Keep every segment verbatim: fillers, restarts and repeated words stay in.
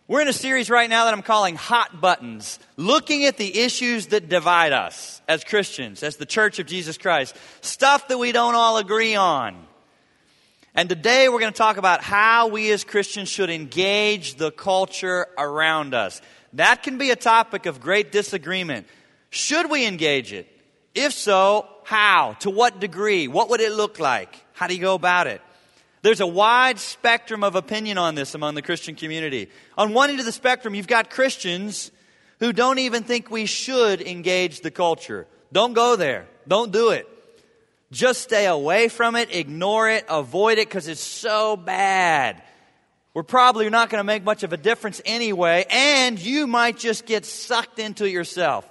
We're in a series right now that I'm calling Hot Buttons, looking at the issues that divide us as Christians, as the Church of Jesus Christ, stuff that we don't all agree on. And today we're going to talk about how we as Christians should engage the culture around us. That can be a topic of great disagreement. Should we engage it? If so, how? To what degree? What would it look like? How do you go about it? There's a wide spectrum of opinion on this among the Christian community. On one end of the spectrum, you've got Christians who don't even think we should engage the culture. Don't go there. Don't do it. Just stay away from it, ignore it, avoid it because it's so bad. We're probably not going to make much of a difference anyway, and you might just get sucked into it yourself.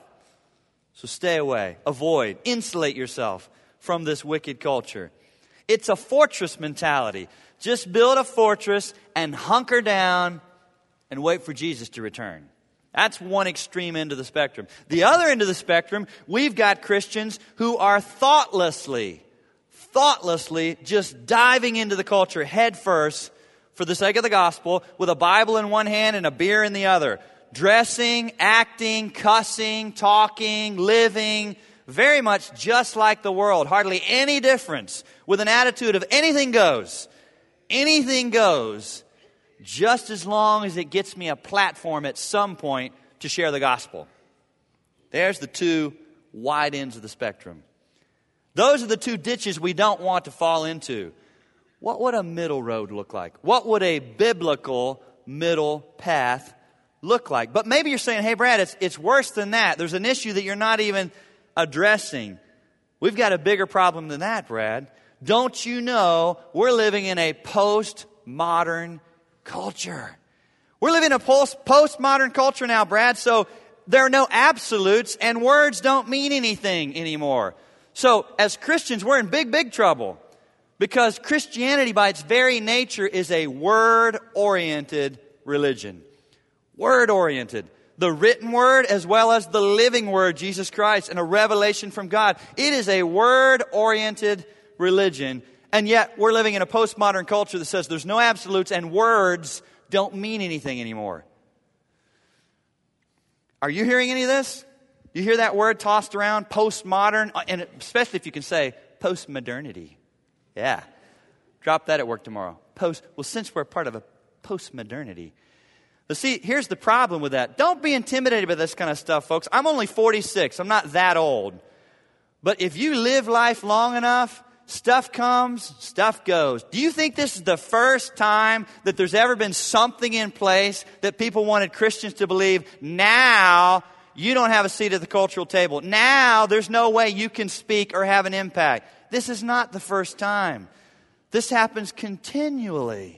So stay away, avoid, insulate yourself from this wicked culture. It's a fortress mentality. Just build a fortress and hunker down and wait for Jesus to return. That's one extreme end of the spectrum. The other end of the spectrum, we've got Christians who are thoughtlessly, thoughtlessly just diving into the culture head first for the sake of the gospel with a Bible in one hand and a beer in the other. Dressing, acting, cussing, talking, living, very much just like the world. Hardly any difference, with an attitude of anything goes. Anything goes, just as long as it gets me a platform at some point to share the gospel. There's the two wide ends of the spectrum. Those are the two ditches we don't want to fall into. What would a middle road look like? What would a biblical middle path look like? But maybe you're saying, hey, Brad, it's, it's worse than that. There's an issue that you're not even addressing. We've got a bigger problem than that, Brad. Don't you know we're living in a postmodern culture? We're living in a post postmodern culture now, Brad, so there are no absolutes and words don't mean anything anymore. So as Christians, we're in big, big trouble because Christianity by its very nature is a word-oriented religion. Word-oriented. The written word as well as the living word, Jesus Christ, and a revelation from God. It is a word-oriented religion, and yet we're living in a postmodern culture that says there's no absolutes and words don't mean anything anymore. Are you hearing any of this? You hear that word tossed around, postmodern, and especially if you can say postmodernity. Yeah. Drop that at work tomorrow. Post. Well, since we're part of a postmodernity. But see, here's the problem with that. Don't be intimidated by this kind of stuff, folks. I'm only forty-six. I'm not that old. But if you live life long enough, stuff comes, stuff goes. Do you think this is the first time that there's ever been something in place that people wanted Christians to believe? Now you don't have a seat at the cultural table. Now there's no way you can speak or have an impact. This is not the first time. This happens continually.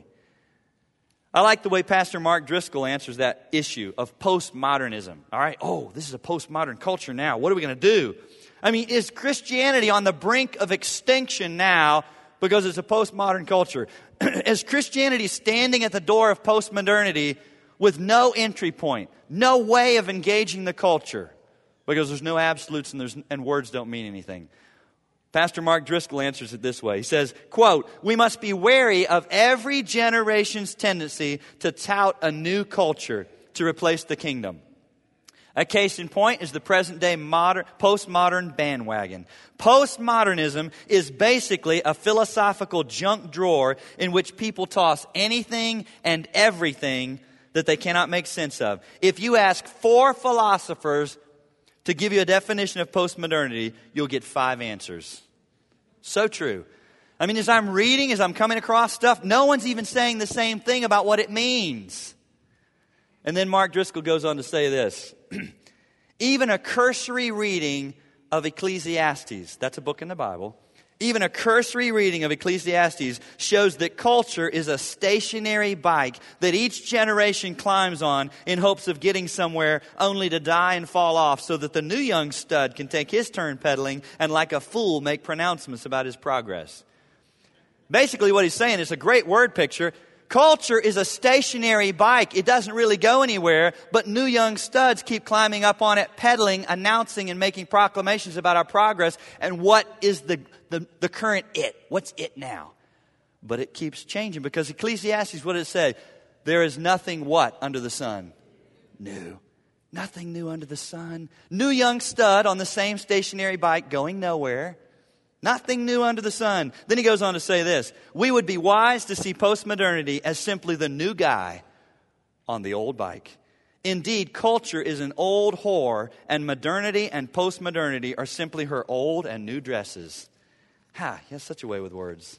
I like the way Pastor Mark Driscoll answers that issue of postmodernism. All right, oh, this is a postmodern culture now. What are we going to do? I mean, is Christianity on the brink of extinction now because it's a postmodern culture? Is Christianity standing at the door of postmodernity with no entry point, no way of engaging the culture because there's no absolutes and, there's, and words don't mean anything? Pastor Mark Driscoll answers it this way. He says, quote, "We must be wary of every generation's tendency to tout a new culture to replace the kingdom. A case in point is the present-day modern, postmodern bandwagon. Postmodernism is basically a philosophical junk drawer in which people toss anything and everything that they cannot make sense of. If you ask four philosophers to give you a definition of postmodernity, you'll get five answers." So true. I mean, as I'm reading, as I'm coming across stuff, no one's even saying the same thing about what it means. And then Mark Driscoll goes on to say this. Even a cursory reading of Ecclesiastes, that's a book in the Bible, even a cursory reading of Ecclesiastes shows that culture is a stationary bike that each generation climbs on in hopes of getting somewhere only to die and fall off so that the new young stud can take his turn pedaling and like a fool make pronouncements about his progress. Basically what he's saying is a great word picture. Culture is a stationary bike. It doesn't really go anywhere, but new young studs keep climbing up on it, pedaling, announcing, and making proclamations about our progress and what is the, the, the current it. What's it now? But it keeps changing because Ecclesiastes, what it said, There is nothing what under the sun? New. Nothing new under the sun. New young stud on the same stationary bike going nowhere. Nothing new under the sun. Then he goes on to say this. We would be wise to see postmodernity as simply the new guy on the old bike. Indeed, culture is an old whore, and modernity and postmodernity are simply her old and new dresses. Ha, he has such a way with words.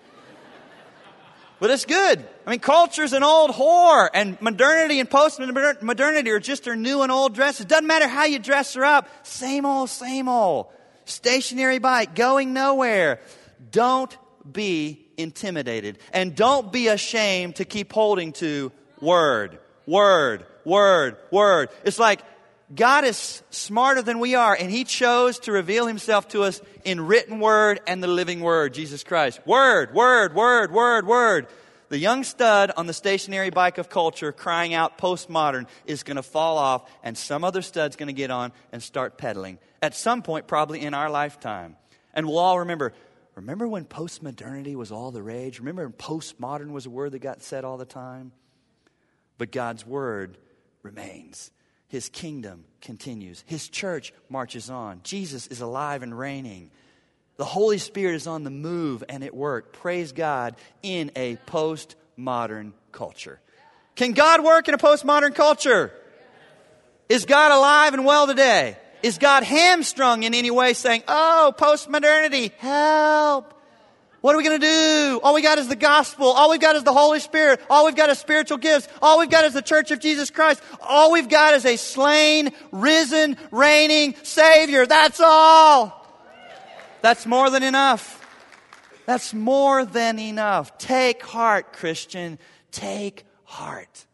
But it's good. I mean, culture's an old whore, and modernity and post-modernity are just her new and old dresses. Doesn't matter how you dress her up. Same old, same old. Stationary bike, going nowhere. Don't be intimidated. And don't be ashamed to keep holding to word, word, word, word. It's like God is smarter than we are, and He chose to reveal Himself to us in written word and the living word, Jesus Christ. Word, word, word, word, word. The young stud on the stationary bike of culture crying out postmodern is going to fall off, and some other stud's going to get on and start pedaling at some point, probably in our lifetime. And we'll all remember, remember when postmodernity was all the rage? Remember when postmodern was a word that got said all the time? But God's word remains. His kingdom continues. His church marches on. Jesus is alive and reigning. The Holy Spirit is on the move and at work. Praise God, in a postmodern culture. Can God work in a postmodern culture? Is God alive and well today? Is God hamstrung in any way saying, oh, postmodernity, help? What are we going to do? All we got is the gospel. All we've got is the Holy Spirit. All we've got is spiritual gifts. All we've got is the church of Jesus Christ. All we've got is a slain, risen, reigning Savior. That's all. That's more than enough. That's more than enough. Take heart, Christian. Take heart.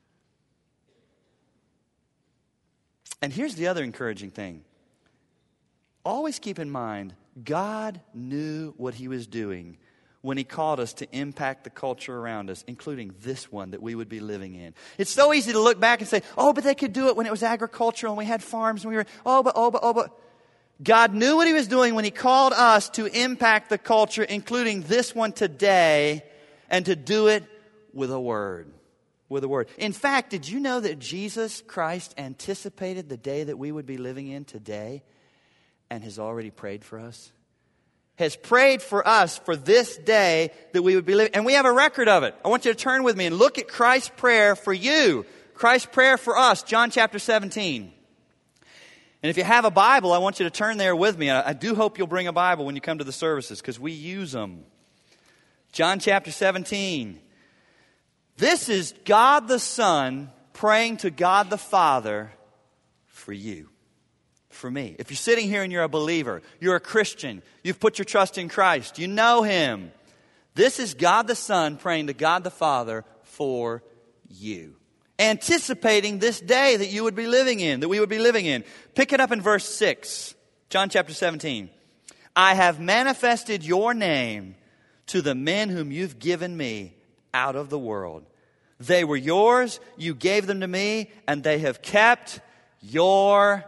And here's the other encouraging thing. Always keep in mind, God knew what He was doing when He called us to impact the culture around us, including this one that we would be living in. It's so easy to look back and say, oh, but they could do it when it was agricultural and we had farms and we were, oh, but, oh, but, oh, but. God knew what He was doing when He called us to impact the culture, including this one today, and to do it with a word. With a word. In fact, did you know that Jesus Christ anticipated the day that we would be living in today and has already prayed for us? Has prayed for us for this day that we would be living. And we have a record of it. I want you to turn with me and look at Christ's prayer for you. Christ's prayer for us, John chapter seventeen. And if you have a Bible, I want you to turn there with me. I do hope you'll bring a Bible when you come to the services because we use them. John chapter seventeen. This is God the Son praying to God the Father for you, for me. If you're sitting here and you're a believer, you're a Christian, you've put your trust in Christ, you know Him. This is God the Son praying to God the Father for you. Anticipating this day that you would be living in, that we would be living in. Pick it up in verse six, John chapter seventeen. I have manifested your name to the men whom you've given me out of the world. They were yours, you gave them to me, and they have kept your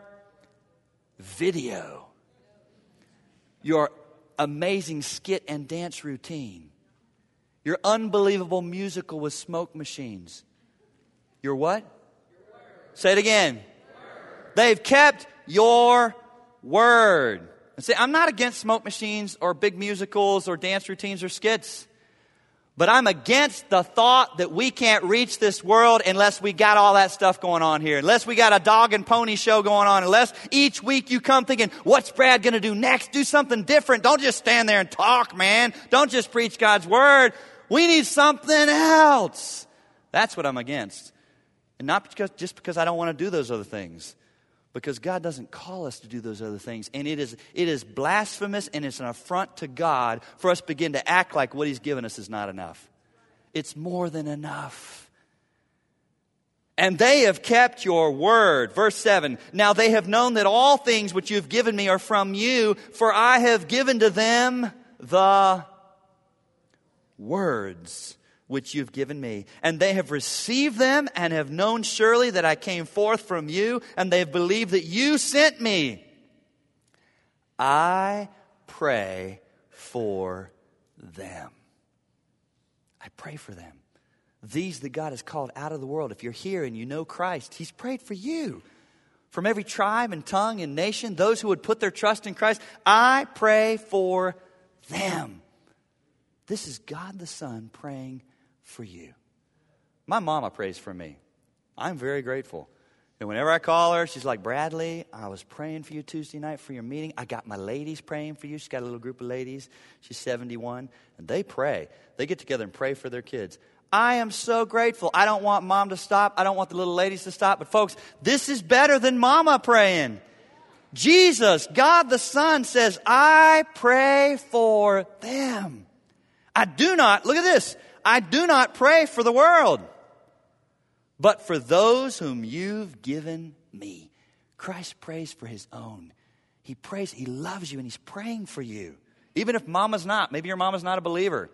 video. Your amazing skit and dance routine. Your unbelievable musical with smoke machines. Your what? Your Say it again. They've kept your word. And see, I'm not against smoke machines or big musicals or dance routines or skits. But I'm against the thought that we can't reach this world unless we got all that stuff going on here. Unless we got a dog and pony show going on. Unless each week you come thinking, what's Brad going to do next? Do something different. Don't just stand there and talk, man. Don't just preach God's word. We need something else. That's what I'm against. And not because, just because I don't want to do those other things. Because God doesn't call us to do those other things. And it is it is blasphemous and it's an affront to God for us to begin to act like what He's given us is not enough. It's more than enough. And they have kept your word. Verse seven. Now they have known that all things which you have given me are from you, for I have given to them the words which you've given me. And they have received them and have known surely that I came forth from you, and they have believed that you sent me. I pray for them. I pray for them. These that God has called out of the world. If you're here and you know Christ, He's prayed for you. From every tribe and tongue and nation, those who would put their trust in Christ, I pray for them. This is God the Son praying for you. My mama prays for me. I'm very grateful. And whenever I call her, she's like, Bradley, I was praying for you Tuesday night for your meeting. I got my ladies praying for you. She's got a little group of ladies. She's seventy-one. And they pray. They get together and pray for their kids. I am so grateful. I don't want mom to stop. I don't want the little ladies to stop. But folks, this is better than mama praying. Jesus, God the Son, says, I pray for them. I do not, look at this, I do not pray for the world, but for those whom you've given me. Christ prays for His own. He prays, He loves you, and He's praying for you. Even if mama's not, maybe your mama's not a believer.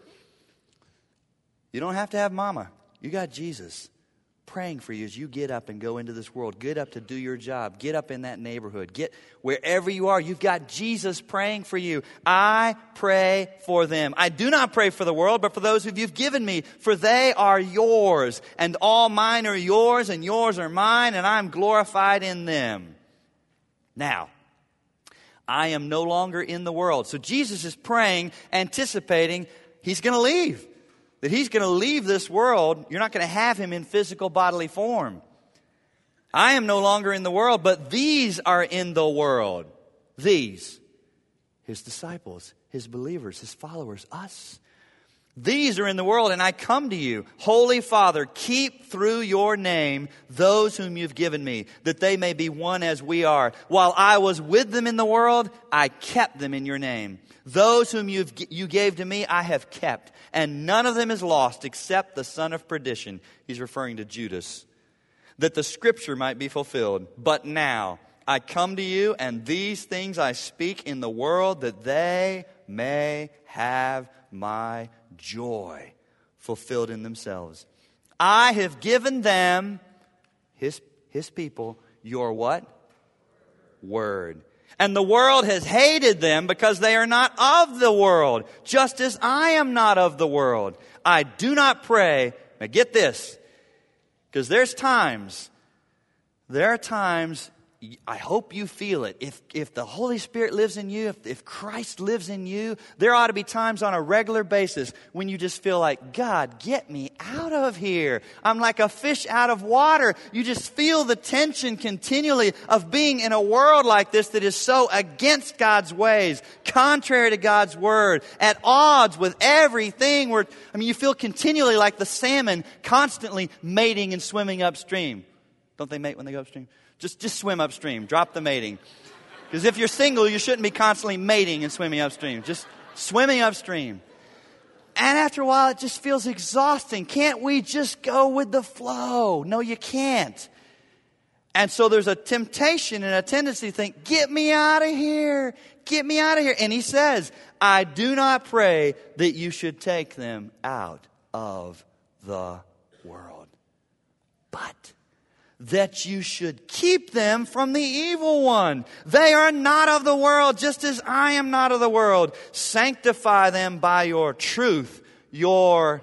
You don't have to have mama. You got Jesus praying for you as you get up and go into this world. Get up to do your job. Get up in that neighborhood. Get wherever you are. You've got Jesus praying for you. I pray for them. I do not pray for the world, but for those who you've given me, for they are yours, and all mine are yours, and yours are mine, and I'm glorified in them. Now, I am no longer in the world. So Jesus is praying, anticipating He's going to leave. That He's going to leave this world. You're not going to have Him in physical bodily form. I am no longer in the world, but these are in the world. These, His disciples, His believers, His followers, us. These are in the world, and I come to you. Holy Father, keep through your name those whom you've given me, that they may be one as we are. While I was with them in the world, I kept them in your name. Those whom you've, you gave to me, I have kept, and none of them is lost except the son of perdition. He's referring to Judas. That the scripture might be fulfilled. But now I come to you, and these things I speak in the world, that they may have my joy fulfilled in themselves. I have given them, his, his people, your what? Word. And the world has hated them because they are not of the world, just as I am not of the world. I do not pray. Now get this, because there's times, there are times, I hope you feel it. If if the Holy Spirit lives in you, if, if Christ lives in you, there ought to be times on a regular basis when you just feel like, God, get me out of here. I'm like a fish out of water. You just feel the tension continually of being in a world like this that is so against God's ways, contrary to God's word, at odds with everything. Where, I mean, you feel continually like the salmon constantly mating and swimming upstream. Don't they mate when they go upstream? Just, just swim upstream. Drop the mating. Because if you're single, you shouldn't be constantly mating and swimming upstream. Just swimming upstream. And after a while, it just feels exhausting. Can't we just go with the flow? No, you can't. And so there's a temptation and a tendency to think, get me out of here. Get me out of here. And he says, I do not pray that you should take them out of the world, but that you should keep them from the evil one. They are not of the world, just as I am not of the world. Sanctify them by your truth. Your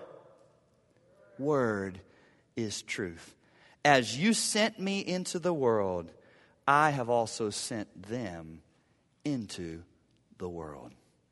word is truth. As you sent me into the world, I have also sent them into the world.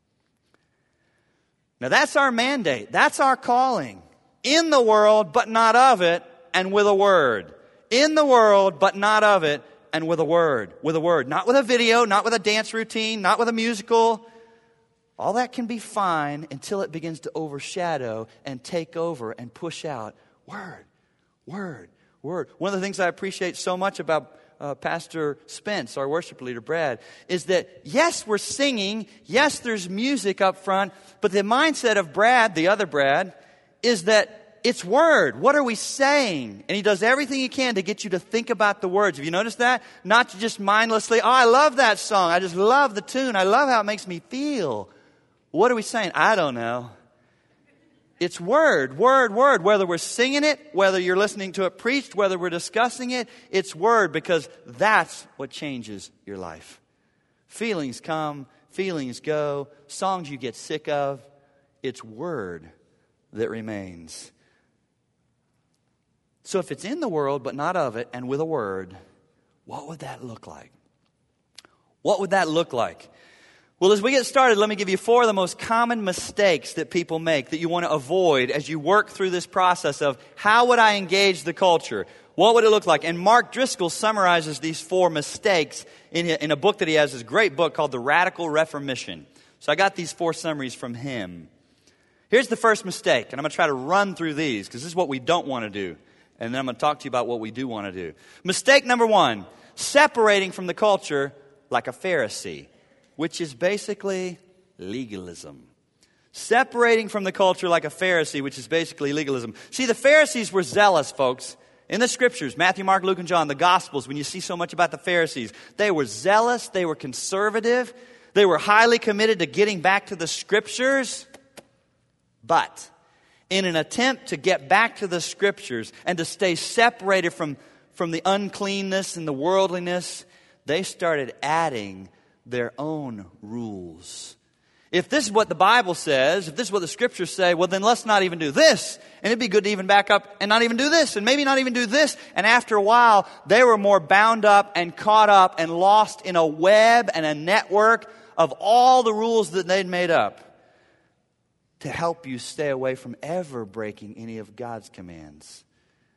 Now that's our mandate. That's our calling. In the world, but not of it, and with a word. In the world, but not of it, and with a word. With a word. Not with a video, not with a dance routine, not with a musical. All that can be fine until it begins to overshadow and take over and push out. Word, word, word. One of the things I appreciate so much about uh, Pastor Spence, our worship leader, Brad, is that yes, we're singing. Yes, there's music up front. But the mindset of Brad, the other Brad, is that it's word. What are we saying? And he does everything he can to get you to think about the words. Have you noticed that? Not to just mindlessly, oh, I love that song. I just love the tune. I love how it makes me feel. What are we saying? I don't know. It's word, word, word. Whether we're singing it, whether you're listening to it preached, whether we're discussing it, it's word, because that's what changes your life. Feelings come, feelings go, songs you get sick of. It's word that remains. So if it's in the world but not of it and with a word, what would that look like? What would that look like? Well, as we get started, let me give you four of the most common mistakes that people make that you want to avoid as you work through this process of how would I engage the culture? What would it look like? And Mark Driscoll summarizes these four mistakes in a, in a book that he has, this great book called The Radical Reformation. So I got these four summaries from him. Here's the first mistake, and I'm going to try to run through these because this is what we don't want to do. And then I'm going to talk to you about what we do want to do. Mistake number one, separating from the culture like a Pharisee, which is basically legalism. Separating from the culture like a Pharisee, which is basically legalism. See, the Pharisees were zealous, folks. In the Scriptures, Matthew, Mark, Luke, and John, the Gospels, when you see so much about the Pharisees, they were zealous, they were conservative, they were highly committed to getting back to the Scriptures. But in an attempt to get back to the Scriptures and to stay separated from, from the uncleanness and the worldliness, they started adding their own rules. If this is what the Bible says, if this is what the Scriptures say, well, then let's not even do this. And it'd be good to even back up and not even do this, and maybe not even do this. And after a while, they were more bound up and caught up and lost in a web and a network of all the rules that they'd made up to help you stay away from ever breaking any of God's commands.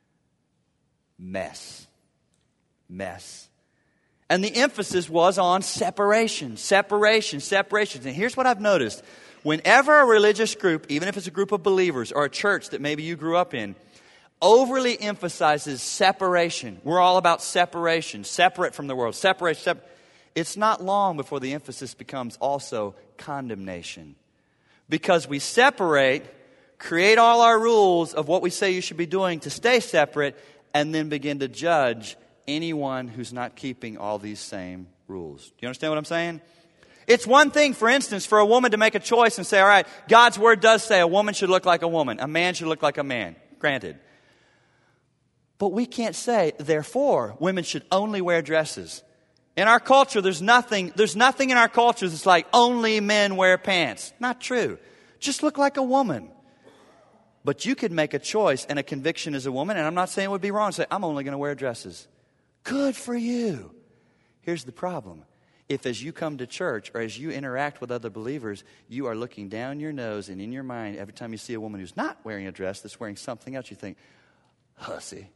Mess. Mess. And the emphasis was on separation, separation, separation. And here's what I've noticed. Whenever a religious group, even if it's a group of believers or a church that maybe you grew up in, overly emphasizes separation. We're all about separation, separate from the world, separation, separate. It's not long before the emphasis becomes also condemnation. Because we separate, create all our rules of what we say you should be doing to stay separate, and then begin to judge anyone who's not keeping all these same rules. Do you understand what I'm saying? It's one thing, for instance, for a woman to make a choice and say, all right, God's word does say a woman should look like a woman, a man should look like a man. Granted. But we can't say, therefore, women should only wear dresses. In our culture, there's nothing, there's nothing in our culture that's like only men wear pants. Not true. Just look like a woman. But you could make a choice and a conviction as a woman, and I'm not saying it would be wrong, say, I'm only going to wear dresses. Good for you. Here's the problem. If as you come to church or as you interact with other believers, you are looking down your nose and in your mind, every time you see a woman who's not wearing a dress, that's wearing something else, you think, hussy,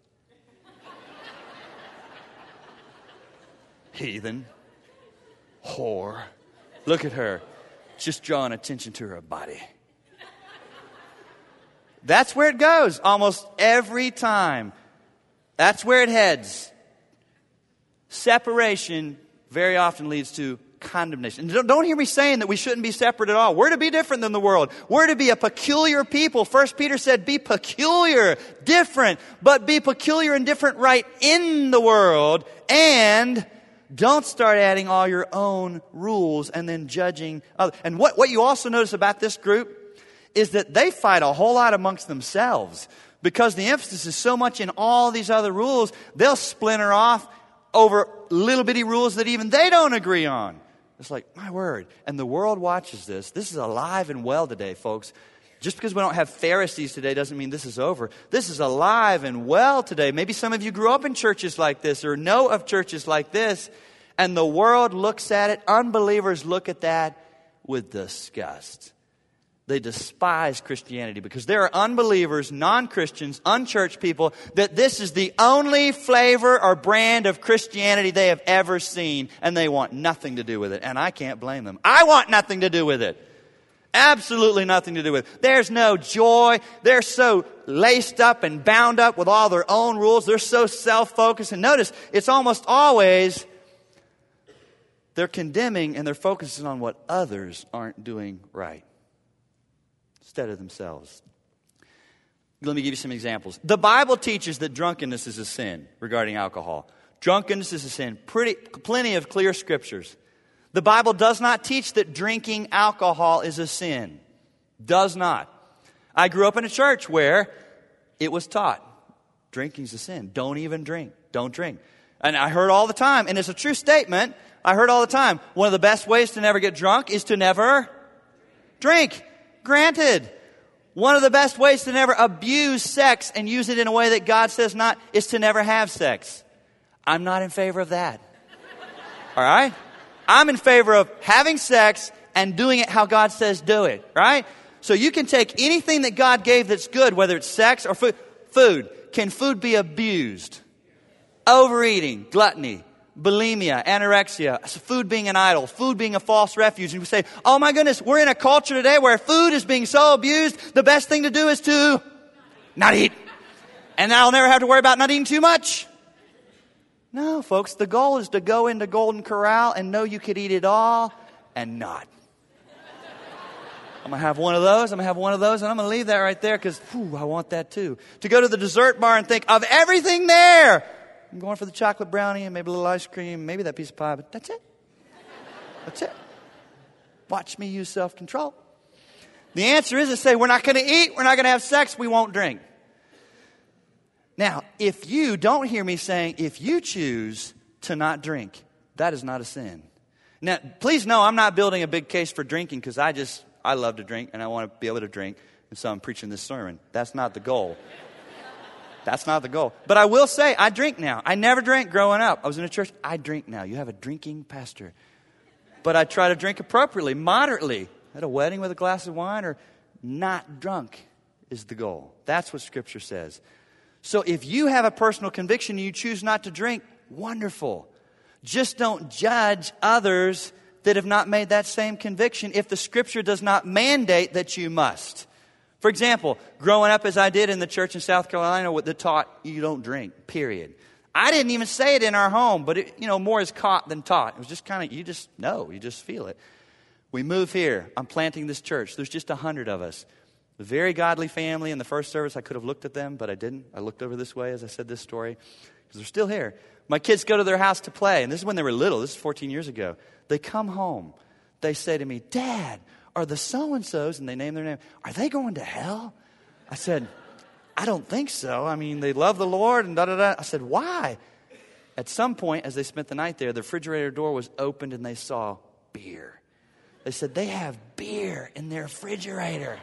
heathen, whore. Look at her, just drawing attention to her body. That's where it goes almost every time. That's where it heads. Separation very often leads to condemnation. And don't, don't hear me saying that we shouldn't be separate at all. We're to be different than the world. We're to be a peculiar people. First Peter said, be peculiar, different, but be peculiar and different right in the world. And don't start adding all your own rules and then judging others. And what, what you also notice about this group is that they fight a whole lot amongst themselves. Because the emphasis is so much in all these other rules, they'll splinter off over little bitty rules that even they don't agree on. It's like, my word. And the world watches this. This is alive and well today, folks. Just because we don't have Pharisees today doesn't mean this is over. This is alive and well today. Maybe some of you grew up in churches like this or know of churches like this. And the world looks at it. Unbelievers look at that with disgust. They despise Christianity because there are unbelievers, non-Christians, unchurched people that this is the only flavor or brand of Christianity they have ever seen, and they want nothing to do with it. And I can't blame them. I want nothing to do with it. Absolutely nothing to do with it. There's no joy. They're so laced up and bound up with all their own rules. They're so self-focused. And notice, it's almost always they're condemning and they're focusing on what others aren't doing right instead of themselves. Let me give you some examples. The Bible teaches that drunkenness is a sin regarding alcohol. Drunkenness is a sin. Pretty, plenty of clear scriptures. The Bible does not teach that drinking alcohol is a sin. Does not. I grew up in a church where it was taught, drinking's a sin. Don't even drink. Don't drink. And I heard all the time, and it's a true statement, I heard all the time, one of the best ways to never get drunk is to never drink. Granted. One of the best ways to never abuse sex and use it in a way that God says not is to never have sex. I'm not in favor of that. All right? I'm in favor of having sex and doing it how God says do it, right? So you can take anything that God gave that's good, whether it's sex or food. Food. Can food be abused? Overeating, gluttony, bulimia, anorexia, food being an idol, food being a false refuge. And we say, oh my goodness, we're in a culture today where food is being so abused, the best thing to do is to not eat. And I'll never have to worry about not eating too much. No, folks, the goal is to go into Golden Corral and know you could eat it all and not. I'm going to have one of those, I'm going to have one of those, and I'm going to leave that right there because, I want that too. To go to the dessert bar and think of everything there. I'm going for the chocolate brownie and maybe a little ice cream, maybe that piece of pie, but that's it. That's it. Watch me use self-control. The answer is to say, we're not going to eat, we're not going to have sex, we won't drink. Now, if you, don't hear me saying, if you choose to not drink, that is not a sin. Now, please know I'm not building a big case for drinking because I just, I love to drink and I want to be able to drink. And so I'm preaching this sermon. That's not the goal. That's not the goal. But I will say, I drink now. I never drank growing up. I was in a church. I drink now. You have a drinking pastor. But I try to drink appropriately, moderately. At a wedding with a glass of wine or not drunk is the goal. That's what Scripture says. So if you have a personal conviction and you choose not to drink, wonderful. Just don't judge others that have not made that same conviction if the Scripture does not mandate that you must. For example, growing up as I did in the church in South Carolina that taught you don't drink, period. I didn't even say it in our home, but it, you know, more is caught than taught. It was just kind of, you just know, you just feel it. We move here. I'm planting this church. There's just a hundred of us. A very godly family. In the first service, I could have looked at them, but I didn't. I looked over this way as I said this story because they're still here. My kids go to their house to play, and this is when they were little. This is fourteen years ago. They come home. They say to me, Dad, are the so-and-sos, and they name their name, are they going to hell? I said, I don't think so. I mean, they love the Lord and da-da-da. I said, why? At some point, as they spent the night there, the refrigerator door was opened and they saw beer. They said, they have beer in their refrigerator.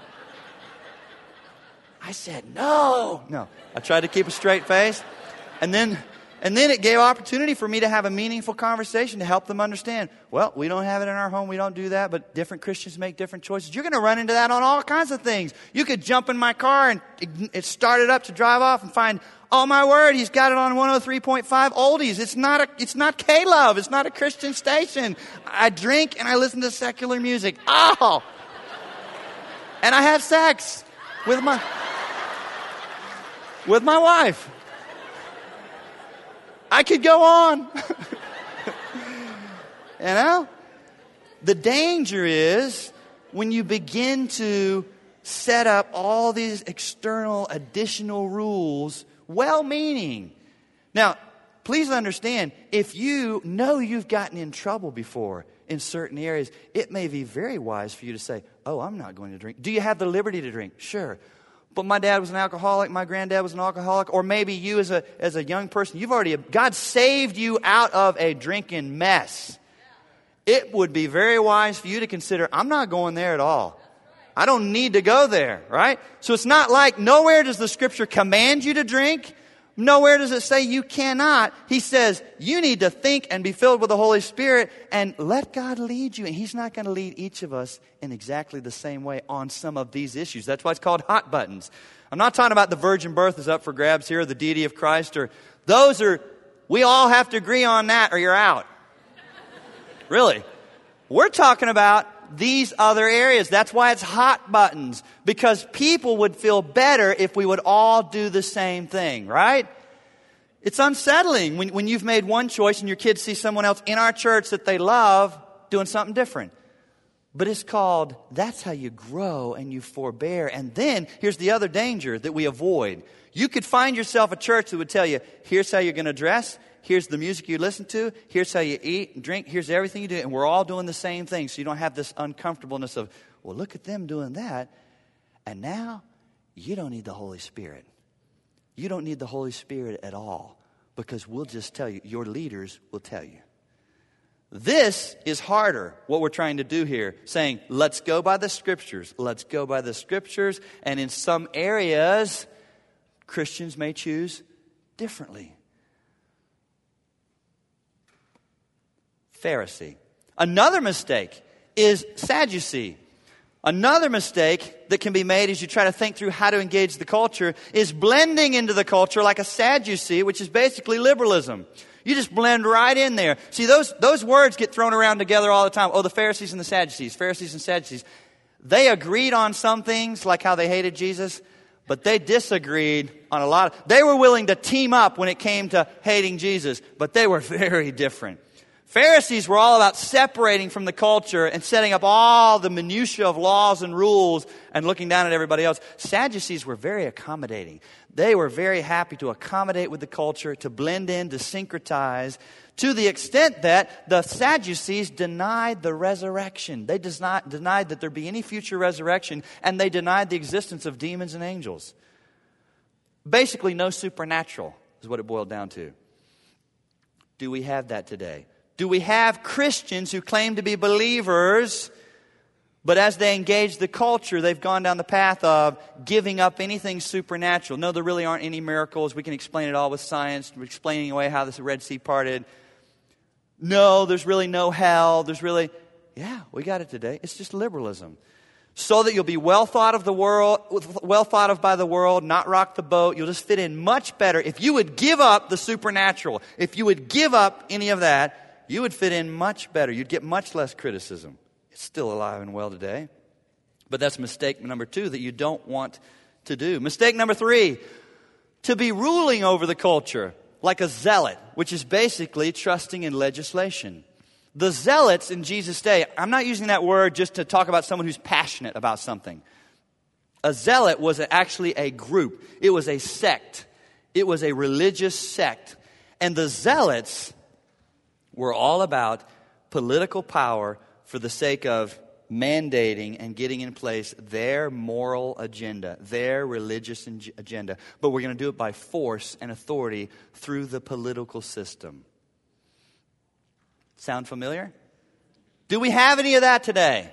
I said, no. No. I tried to keep a straight face. And then and then it gave opportunity for me to have a meaningful conversation to help them understand, well, we don't have it in our home. We don't do that. But different Christians make different choices. You're going to run into that on all kinds of things. You could jump in my car and it start it up to drive off and find, oh, my word, he's got it on one oh three point five oldies. It's not a, it's not K-Love. It's not a Christian station. I drink and I listen to secular music. Oh! And I have sex with my... with my wife. I could go on. You know? The danger is when you begin to set up all these external additional rules, well-meaning. Now, please understand, if you know you've gotten in trouble before in certain areas, it may be very wise for you to say, oh, I'm not going to drink. Do you have the liberty to drink? Sure. But my dad was an alcoholic, my granddad was an alcoholic, or maybe you as a as a young person, you've already, God saved you out of a drinking mess. It would be very wise for you to consider, I'm not going there at all. I don't need to go there, right? So it's not like, nowhere does the Scripture command you to drink. Nowhere does it say you cannot. He says you need to think and be filled with the Holy Spirit and let God lead you. And He's not going to lead each of us in exactly the same way on some of these issues. That's why it's called hot buttons. I'm not talking about the virgin birth is up for grabs here, or the deity of Christ, or those are, we all have to agree on that or you're out. Really. We're talking about these other areas. That's why it's hot buttons. Because people would feel better if we would all do the same thing, right? It's unsettling when, when you've made one choice and your kids see someone else in our church that they love doing something different. But it's called, that's how you grow and you forbear. And then, here's the other danger that we avoid. You could find yourself a church that would tell you, here's how you're going to dress. Here's the music you listen to. Here's how you eat and drink. Here's everything you do. And we're all doing the same thing. So you don't have this uncomfortableness of, well, look at them doing that. And now you don't need the Holy Spirit. You don't need the Holy Spirit at all. Because we'll just tell you. Your leaders will tell you. This is harder, what we're trying to do here, saying, let's go by the Scriptures. Let's go by the Scriptures. And in some areas, Christians may choose differently. Pharisee. Another mistake is Sadducee. Another mistake that can be made as you try to think through how to engage the culture is blending into the culture like a Sadducee, which is basically liberalism. You just blend right in there. See, those, those words get thrown around together all the time. Oh, the Pharisees and the Sadducees, Pharisees and Sadducees. They agreed on some things, like how they hated Jesus, but they disagreed on a lot of... They were willing to team up when it came to hating Jesus, but they were very different. Pharisees were all about separating from the culture and setting up all the minutiae of laws and rules and looking down at everybody else. Sadducees were very accommodating. They were very happy to accommodate with the culture, to blend in, to syncretize, to the extent that the Sadducees denied the resurrection. They does not, denied that there be any future resurrection, and they denied the existence of demons and angels. Basically, no supernatural is what it boiled down to. Do we have that today? Do we have Christians who claim to be believers, but as they engage the culture, they've gone down the path of giving up anything supernatural? No, there really aren't any miracles. We can explain it all with science. We're explaining away how the Red Sea parted. No, there's really no hell. There's really... Yeah, we got it today. It's just liberalism. So that you'll be well thought of the world, well thought of by the world, not rock the boat. You'll just fit in much better. If you would give up the supernatural, if you would give up any of that, you would fit in much better. You'd get much less criticism. It's still alive and well today. But that's mistake number two that you don't want to do. Mistake number three, to be ruling over the culture like a zealot, which is basically trusting in legislation. The zealots in Jesus' day, I'm not using that word just to talk about someone who's passionate about something. A zealot was actually a group. It was a sect. It was a religious sect. And the zealots were all about political power for the sake of mandating and getting in place their moral agenda, their religious agenda. But we're going to do it by force and authority through the political system. Sound familiar? Do we have any of that today?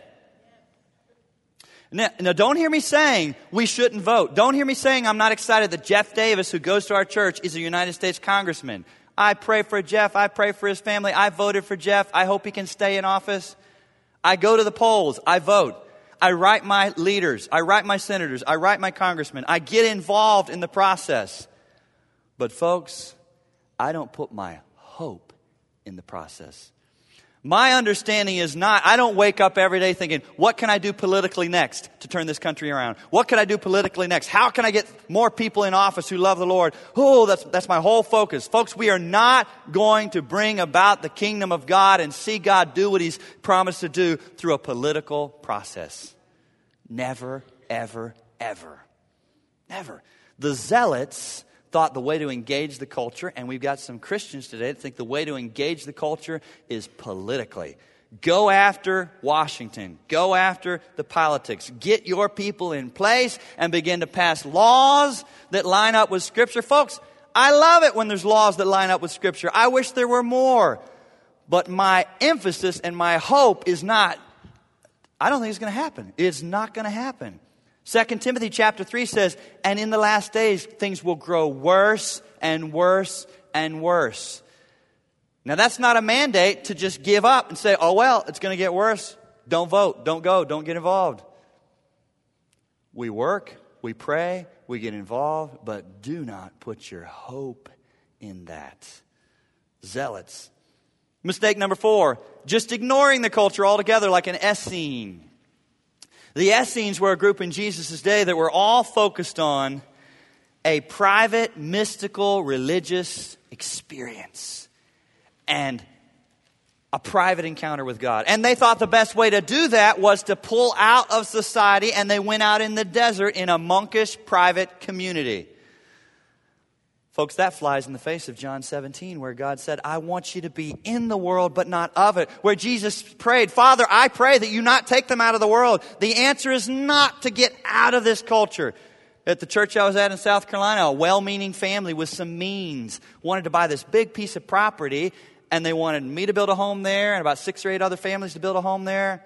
Now, now, don't hear me saying we shouldn't vote. Don't hear me saying I'm not excited that Jeff Davis, who goes to our church, is a United States congressman. I pray for Jeff. I pray for his family. I voted for Jeff. I hope he can stay in office. I go to the polls. I vote. I write my leaders. I write my senators. I write my congressmen. I get involved in the process. But folks, I don't put my hope in the process. My understanding is not, I don't wake up every day thinking, what can I do politically next to turn this country around? What can I do politically next? How can I get more people in office who love the Lord? Oh, that's, that's my whole focus. Folks, we are not going to bring about the kingdom of God and see God do what He's promised to do through a political process. Never, ever, ever. Never. The zealots thought the way to engage the culture, and we've got some Christians today that think the way to engage the culture is politically. Go after Washington. Go after the politics. Get your people in place and begin to pass laws that line up with Scripture. Folks, I love it when there's laws that line up with Scripture. I wish there were more. But my emphasis and my hope is not, I don't think it's going to happen. It's not going to happen. Second Timothy chapter three says, and in the last days, things will grow worse and worse and worse. Now, that's not a mandate to just give up and say, oh, well, it's going to get worse. Don't vote. Don't go. Don't get involved. We work. We pray. We get involved. But do not put your hope in that. Zealots. Mistake number four, just ignoring the culture altogether like an Essene. The Essenes were a group in Jesus' day that were all focused on a private, mystical, religious experience and a private encounter with God. And they thought the best way to do that was to pull out of society, and they went out in the desert in a monkish private community. Folks, that flies in the face of John seventeen, where God said, I want you to be in the world, but not of it. Where Jesus prayed, Father, I pray that you not take them out of the world. The answer is not to get out of this culture. At the church I was at in South Carolina, a well-meaning family with some means wanted to buy this big piece of property, and they wanted me to build a home there and about six or eight other families to build a home there.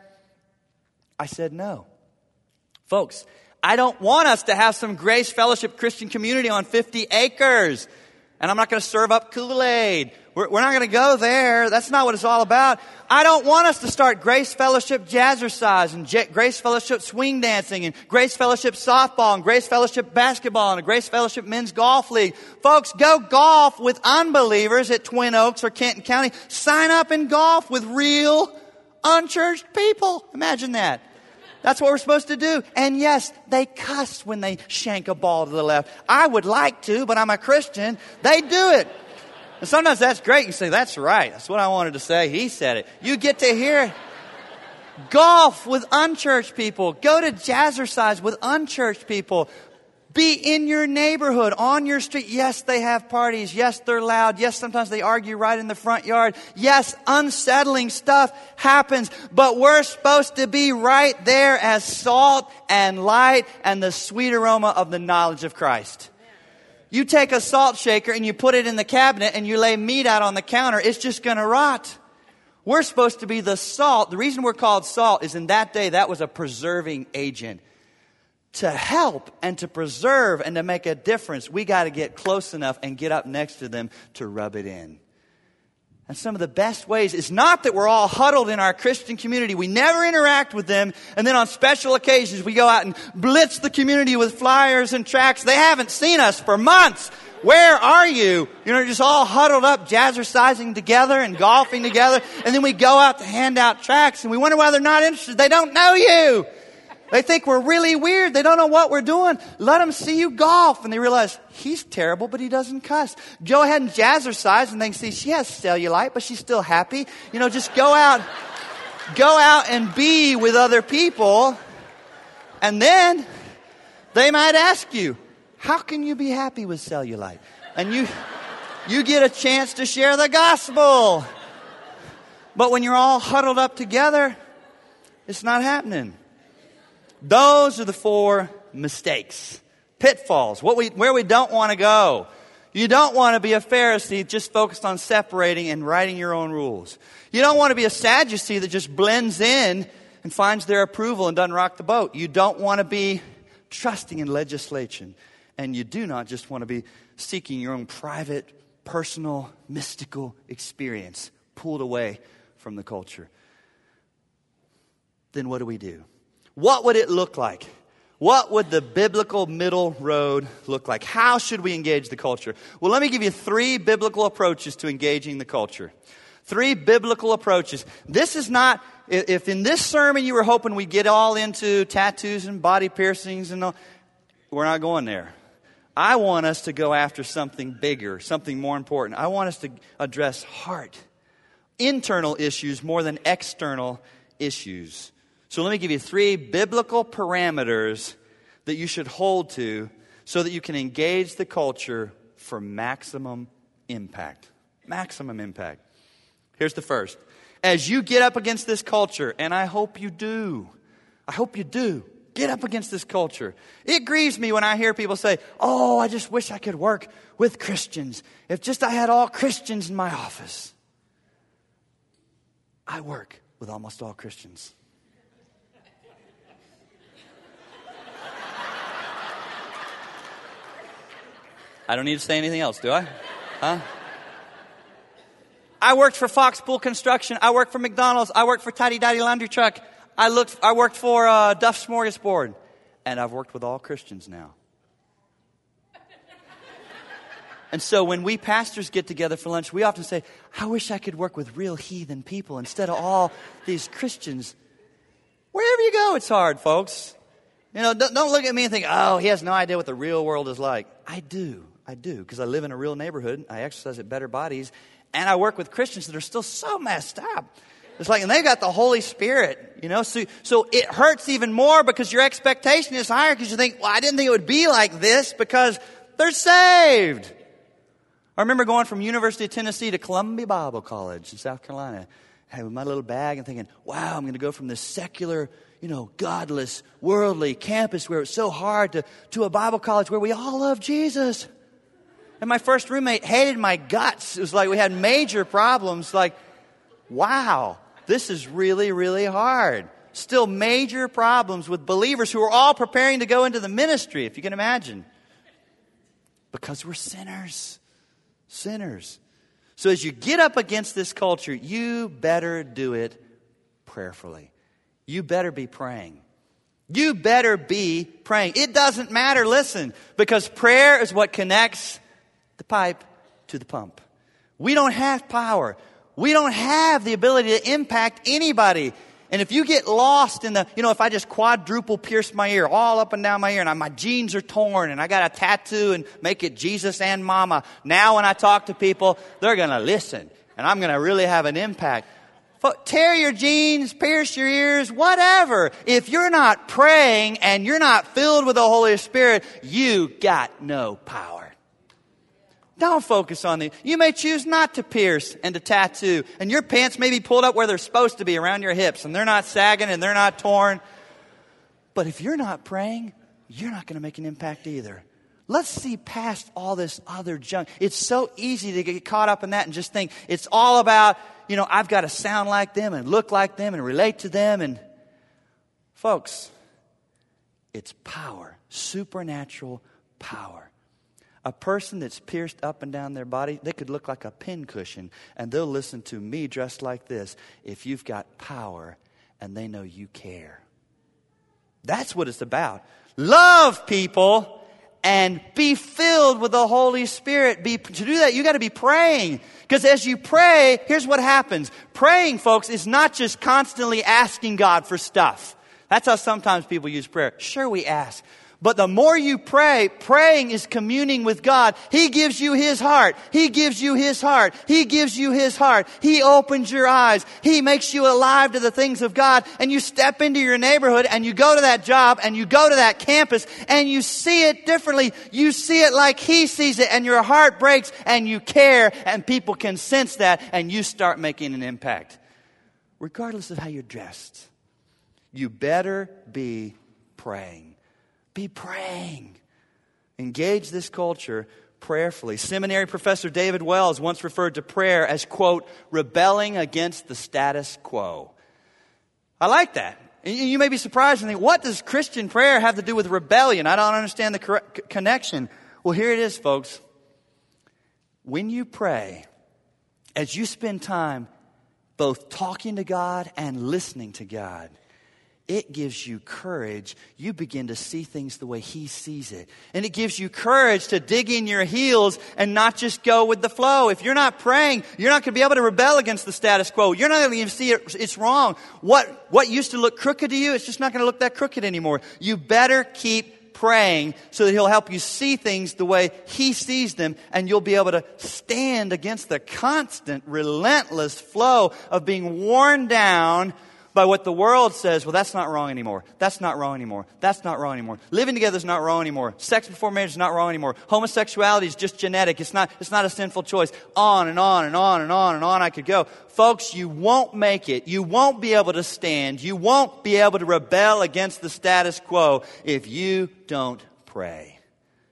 I said no. Folks, I don't want us to have some Grace Fellowship Christian community on fifty acres. And I'm not going to serve up Kool-Aid. We're, we're not going to go there. That's not what it's all about. I don't want us to start Grace Fellowship Jazzercise and J- Grace Fellowship Swing Dancing and Grace Fellowship Softball and Grace Fellowship Basketball and a Grace Fellowship Men's Golf League. Folks, go golf with unbelievers at Twin Oaks or Kenton County. Sign up and golf with real unchurched people. Imagine that. That's what we're supposed to do. And yes, they cuss when they shank a ball to the left. I would like to, but I'm a Christian. They do it. And sometimes that's great. You say, that's right. That's what I wanted to say. He said it. You get to hear it. Golf with unchurched people. Go to Jazzercise with unchurched people. Be in your neighborhood, on your street. Yes, they have parties. Yes, they're loud. Yes, sometimes they argue right in the front yard. Yes, unsettling stuff happens. But we're supposed to be right there as salt and light and the sweet aroma of the knowledge of Christ. You take a salt shaker and you put it in the cabinet and you lay meat out on the counter, it's just going to rot. We're supposed to be the salt. The reason we're called salt is in that day that was a preserving agent. To help and to preserve and to make a difference, we got to get close enough and get up next to them to rub it in. And some of the best ways is not that we're all huddled in our Christian community. We never interact with them. And then on special occasions, we go out and blitz the community with flyers and tracts. They haven't seen us for months. Where are you? You know, just all huddled up, jazzercising together and golfing together. And then we go out to hand out tracts and we wonder why they're not interested. They don't know you. They think we're really weird. They don't know what we're doing. Let them see you golf. And they realize, he's terrible, but he doesn't cuss. Go ahead and jazzercise, and they can see she has cellulite, but she's still happy. You know, just go out, go out and be with other people. And then they might ask you, how can you be happy with cellulite? And you, you get a chance to share the gospel. But when you're all huddled up together, it's not happening. Those are the four mistakes, pitfalls, what we, where we don't want to go. You don't want to be a Pharisee just focused on separating and writing your own rules. You don't want to be a Sadducee that just blends in and finds their approval and doesn't rock the boat. You don't want to be trusting in legislation. And you do not just want to be seeking your own private, personal, mystical experience pulled away from the culture. Then what do we do? What would it look like? What would the biblical middle road look like? How should we engage the culture? Well, let me give you three biblical approaches to engaging the culture. Three biblical approaches. This is not, if in this sermon you were hoping we get all into tattoos and body piercings and all, we're not going there. I want us to go after something bigger, something more important. I want us to address heart, internal issues more than external issues. So let me give you three biblical parameters that you should hold to so that you can engage the culture for maximum impact. Maximum impact. Here's the first. As you get up against this culture, and I hope you do, I hope you do, get up against this culture. It grieves me when I hear people say, oh, I just wish I could work with Christians. If just I had all Christians in my office. I work with almost all Christians. I don't need to say anything else, do I? Huh? I worked for Fox Pool Construction. I worked for McDonald's. I worked for Tidy Daddy Laundry Truck. I looked. I worked for uh, Duff Smorgasbord. And I've worked with all Christians now. And so when we pastors get together for lunch, we often say, I wish I could work with real heathen people instead of all these Christians. Wherever you go, it's hard, folks. You know, don't, don't look at me and think, oh, he has no idea what the real world is like. I do. I do, because I live in a real neighborhood. I exercise at Better Bodies. And I work with Christians that are still so messed up. It's like, and they've got the Holy Spirit, you know. So, so it hurts even more because your expectation is higher because you think, well, I didn't think it would be like this because they're saved. I remember going from University of Tennessee to Columbia Bible College in South Carolina, having my little bag and thinking, wow, I'm going to go from this secular, you know, godless, worldly campus where it's so hard to, to a Bible college where we all love Jesus. And my first roommate hated my guts. It was like we had major problems. Like, wow, this is really, really hard. Still major problems with believers who are all preparing to go into the ministry, if you can imagine. Because we're sinners. Sinners. So as you get up against this culture, you better do it prayerfully. You better be praying. You better be praying. It doesn't matter, listen, because prayer is what connects the pipe to the pump. We don't have power. We don't have the ability to impact anybody. And if you get lost in the, you know, if I just quadruple pierce my ear, all up and down my ear, and I, my jeans are torn, and I got a tattoo and make it Jesus and Mama, now when I talk to people, they're going to listen, and I'm going to really have an impact. Tear your jeans, pierce your ears, whatever. If you're not praying and you're not filled with the Holy Spirit, you got no power. Don't focus on the... You may choose not to pierce and to tattoo. And your pants may be pulled up where they're supposed to be, around your hips. And they're not sagging and they're not torn. But if you're not praying, you're not going to make an impact either. Let's see past all this other junk. It's so easy to get caught up in that and just think it's all about, you know, I've got to sound like them and look like them and relate to them. And folks, it's power, supernatural power. A person that's pierced up and down their body, they could look like a pincushion, and they'll listen to me dressed like this if you've got power and they know you care. That's what it's about. Love people and be filled with the Holy Spirit. Be, to do that, you got to be praying. Because as you pray, here's what happens. Praying, folks, is not just constantly asking God for stuff. That's how sometimes people use prayer. Sure, we ask. But the more you pray, praying is communing with God. He gives you His heart. He gives you His heart. He gives you His heart. He opens your eyes. He makes you alive to the things of God. And you step into your neighborhood and you go to that job and you go to that campus and you see it differently. You see it like He sees it, and your heart breaks and you care, and people can sense that, and you start making an impact. Regardless of how you're dressed, you better be praying. Be praying. Engage this culture prayerfully. Seminary professor David Wells once referred to prayer as, quote, rebelling against the status quo. I like that. And you may be surprised and think, what does Christian prayer have to do with rebellion? I don't understand the correct connection. Well, here it is, folks. When you pray, as you spend time both talking to God and listening to God, it gives you courage. You begin to see things the way He sees it. And it gives you courage to dig in your heels and not just go with the flow. If you're not praying, you're not going to be able to rebel against the status quo. You're not going to even see it, it's wrong. What, what used to look crooked to you, it's just not going to look that crooked anymore. You better keep praying so that He'll help you see things the way He sees them, and you'll be able to stand against the constant, relentless flow of being worn down by what the world says. Well, that's not wrong anymore. That's not wrong anymore. That's not wrong anymore. Living together is not wrong anymore. Sex before marriage is not wrong anymore. Homosexuality is just genetic. It's not, it's not a sinful choice. On and on and on and on and on I could go. Folks, you won't make it. You won't be able to stand. You won't be able to rebel against the status quo if you don't pray.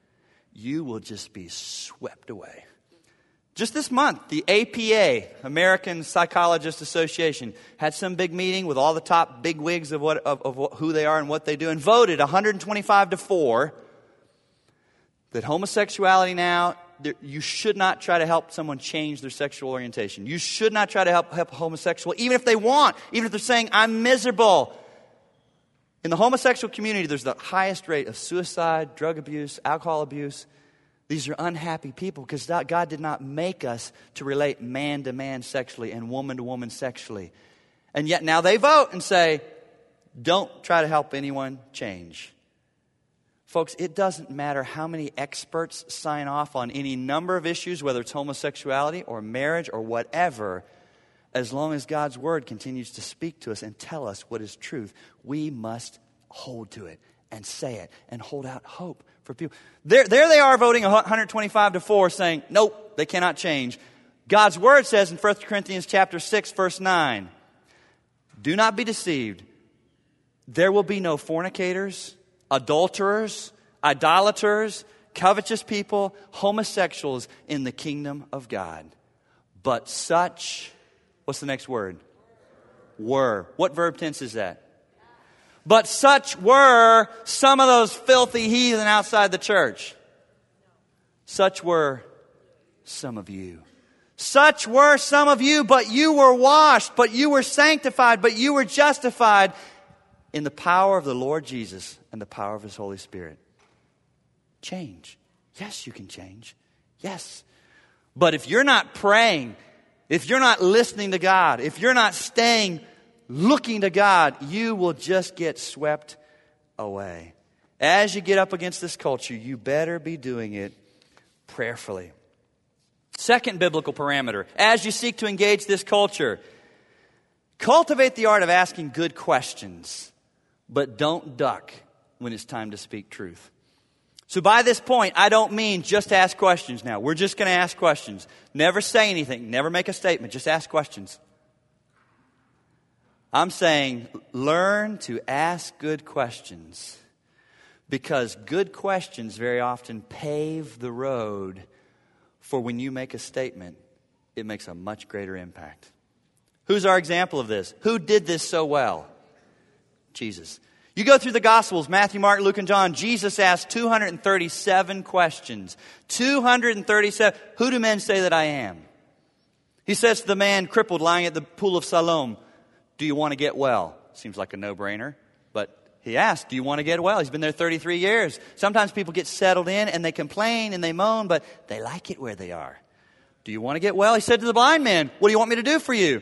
You will just be swept away. Just this month, the A P A, American Psychologists Association, had some big meeting with all the top big wigs of, what, of, of what, who they are and what they do, and voted one hundred twenty-five to four that homosexuality now, there, you should not try to help someone change their sexual orientation. You should not try to help, help a homosexual, even if they want, even if they're saying, I'm miserable. In the homosexual community, there's the highest rate of suicide, drug abuse, alcohol abuse. These are unhappy people because God did not make us to relate man to man sexually and woman to woman sexually. And yet now they vote and say, don't try to help anyone change. Folks, it doesn't matter how many experts sign off on any number of issues, whether it's homosexuality or marriage or whatever, as long as God's word continues to speak to us and tell us what is truth, we must hold to it and say it and hold out hope for people. There, there they are voting one hundred twenty-five to four saying, nope, they cannot change. God's word says in First Corinthians chapter six, verse nine, do not be deceived. There will be no fornicators, adulterers, idolaters, covetous people, homosexuals in the kingdom of God. But such, what's the next word? Were. What verb tense is that? But such were some of those filthy heathen outside the church. Such were some of you. Such were some of you, but you were washed, but you were sanctified, but you were justified in the power of the Lord Jesus and the power of His Holy Spirit. Change. Yes, you can change. Yes. But if you're not praying, if you're not listening to God, if you're not staying looking to God, you will just get swept away. As you get up against this culture, you better be doing it prayerfully. Second biblical parameter, as you seek to engage this culture, cultivate the art of asking good questions, but don't duck when it's time to speak truth. So by this point, I don't mean just ask questions now. We're just going to ask questions. Never say anything. Never make a statement. Just ask questions. I'm saying learn to ask good questions, because good questions very often pave the road for when you make a statement, it makes a much greater impact. Who's our example of this? Who did this so well? Jesus. You go through the Gospels, Matthew, Mark, Luke, and John. Jesus asked two hundred thirty-seven questions. two hundred thirty-seven. Who do men say that I am? He says to the man crippled lying at the pool of Siloam, do you want to get well? Seems like a no-brainer. But he asked, do you want to get well? He's been there thirty-three years. Sometimes people get settled in and they complain and they moan, but they like it where they are. Do you want to get well? He said to the blind man, what do you want me to do for you?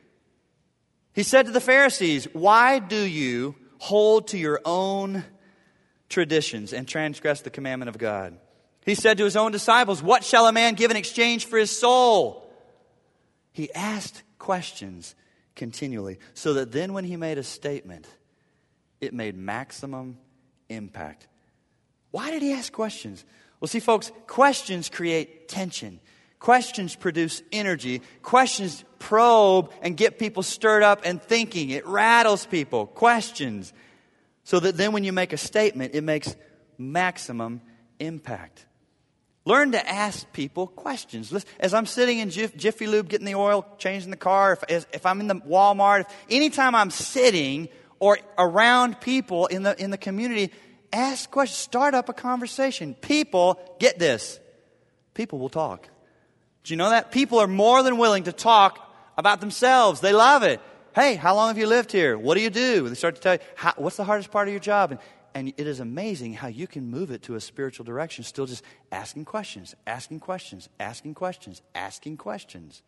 He said to the Pharisees, why do you hold to your own traditions and transgress the commandment of God? He said to his own disciples, what shall a man give in exchange for his soul? He asked questions continually, so that then when he made a statement, it made maximum impact. Why did he ask questions? Well, see, folks, questions create tension. Questions produce energy. Questions probe and get people stirred up and thinking. It rattles people. Questions. So that then when you make a statement, it makes maximum impact. Learn to ask people questions. Listen, as I'm sitting in Jiff, Jiffy Lube getting the oil, changing the car, if, as, if I'm in the Walmart, if, anytime I'm sitting or around people in the in the community, ask questions. Start up a conversation. People, get this, people will talk. Do you know that? People are more than willing to talk about themselves. They love it. Hey, how long have you lived here? What do you do? They start to tell you, how, what's the hardest part of your job? And, And it is amazing how you can move it to a spiritual direction, still just asking questions, asking questions, asking questions, asking questions.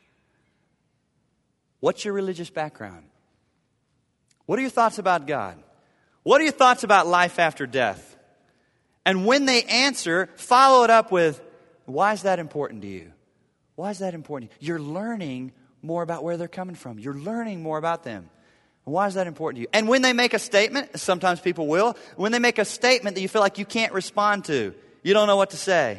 What's your religious background? What are your thoughts about God? What are your thoughts about life after death? And when they answer, follow it up with, why is that important to you? Why is that important to you? You're learning more about where they're coming from. You're learning more about them. Why is that important to you? And when they make a statement, sometimes people will, when they make a statement that you feel like you can't respond to, you don't know what to say,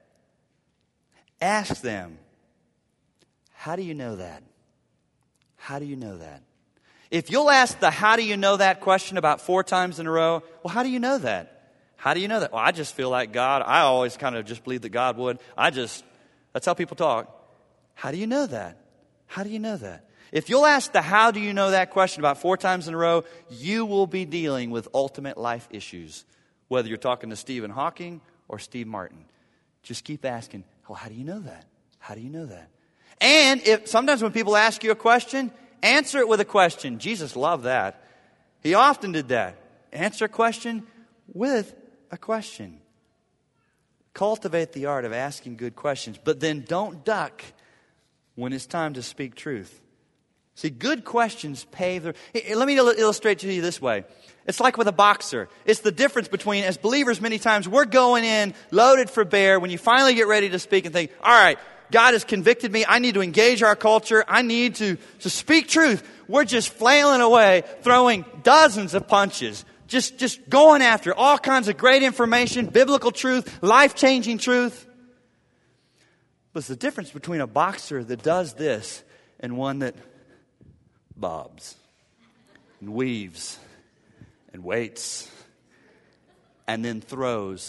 ask them, how do you know that? How do you know that? If you'll ask the how do you know that question about four times in a row, well, how do you know that? How do you know that? Well, I just feel like God, I always kind of just believe that God would. I just, that's how people talk. How do you know that? How do you know that? If you'll ask the how do you know that question about four times in a row, you will be dealing with ultimate life issues, whether you're talking to Stephen Hawking or Steve Martin. Just keep asking, well, how do you know that? How do you know that? And if sometimes when people ask you a question, answer it with a question. Jesus loved that. He often did that. Answer a question with a question. Cultivate the art of asking good questions, but then don't duck when it's time to speak truth. See, good questions pave the... Let me illustrate to you this way. It's like with a boxer. It's the difference between, as believers, many times we're going in loaded for bear. When you finally get ready to speak and think, all right, God has convicted me. I need to engage our culture. I need to, to speak truth. We're just flailing away, throwing dozens of punches. Just, just going after all kinds of great information, biblical truth, life-changing truth. But it's the difference between a boxer that does this and one that bobs and weaves and waits and then throws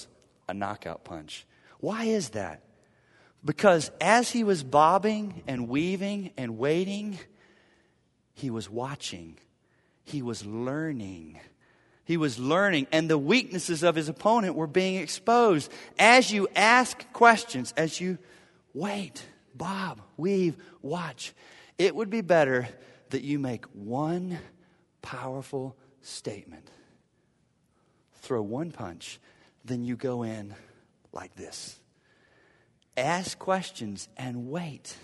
a knockout punch. Why is that? Because as he was bobbing and weaving and waiting, he was watching. He was learning. He was learning, and the weaknesses of his opponent were being exposed. As you ask questions, as you wait, bob, weave, watch, it would be better that you make one powerful statement. Throw one punch, then you go in like this. Ask questions and wait.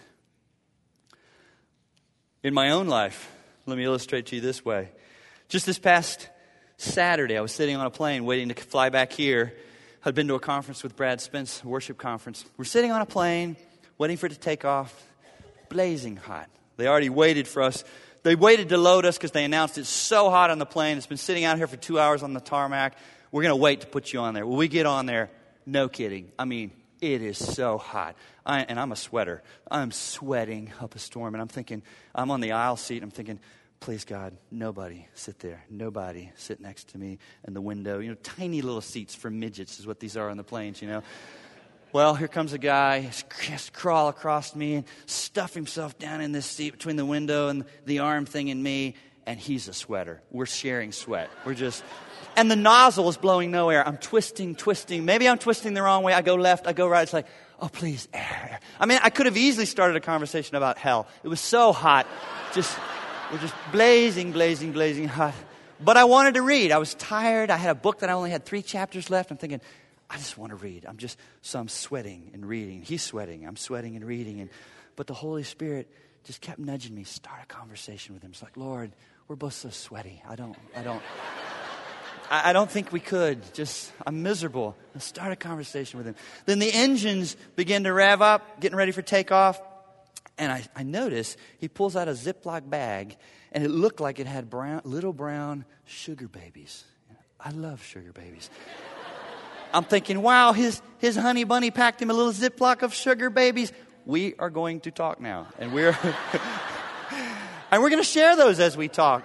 In my own life, let me illustrate to you this way. Just this past Saturday, I was sitting on a plane waiting to fly back here. I'd been to a conference with Brad Spence, a worship conference. We're sitting on a plane, waiting for it to take off, blazing hot. They already waited for us. They waited to load us because they announced it's so hot on the plane. It's been sitting out here for two hours on the tarmac. We're going to wait to put you on there. When we get on there, no kidding. I mean, it is so hot. I, and I'm a sweater. I'm sweating up a storm. And I'm thinking, I'm on the aisle seat. I'm thinking, please, God, nobody sit there. Nobody sit next to me in the window. You know, tiny little seats for midgets is what these are on the planes, you know. Well, here comes a guy, just crawl across me and stuff himself down in this seat between the window and the arm thing and me, and he's a sweater. We're sharing sweat. We're just, and the nozzle is blowing no air. I'm twisting, twisting. Maybe I'm twisting the wrong way. I go left, I go right. It's like, oh, please, air, air. I mean, I could have easily started a conversation about hell. It was so hot. Just, we're just blazing, blazing, blazing hot. But I wanted to read. I was tired. I had a book that I only had three chapters left. I'm thinking, I just want to read. I'm just, so I'm sweating and reading. He's sweating. I'm sweating and reading. And but the Holy Spirit just kept nudging me, start a conversation with him. It's like, Lord, we're both so sweaty. I don't, I don't, I, I don't think we could. Just, I'm miserable. Let's start a conversation with him. Then the engines begin to rev up, getting ready for takeoff. And I, I notice he pulls out a Ziploc bag, and it looked like it had brown, little brown sugar babies. I love sugar babies. I'm thinking, wow, his, his honey bunny packed him a little Ziploc of sugar babies. We are going to talk now. And we're and we're going to share those as we talk.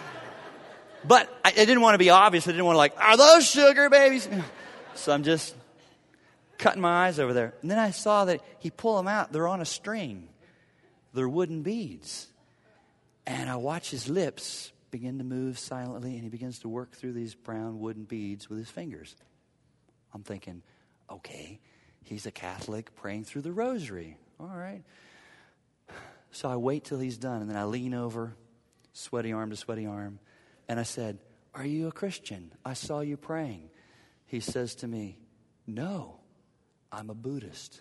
But I, I didn't want to be obvious. I didn't want to like, are those sugar babies? So I'm just cutting my eyes over there. And then I saw that he pulled them out. They're on a string. They're wooden beads. And I watch his lips begin to move silently, and he begins to work through these brown wooden beads with his fingers. I'm thinking, okay, he's a Catholic praying through the rosary. All right. So I wait till he's done, and then I lean over, sweaty arm to sweaty arm, and I said, are you a Christian? I saw you praying. He says to me, no, I'm a Buddhist.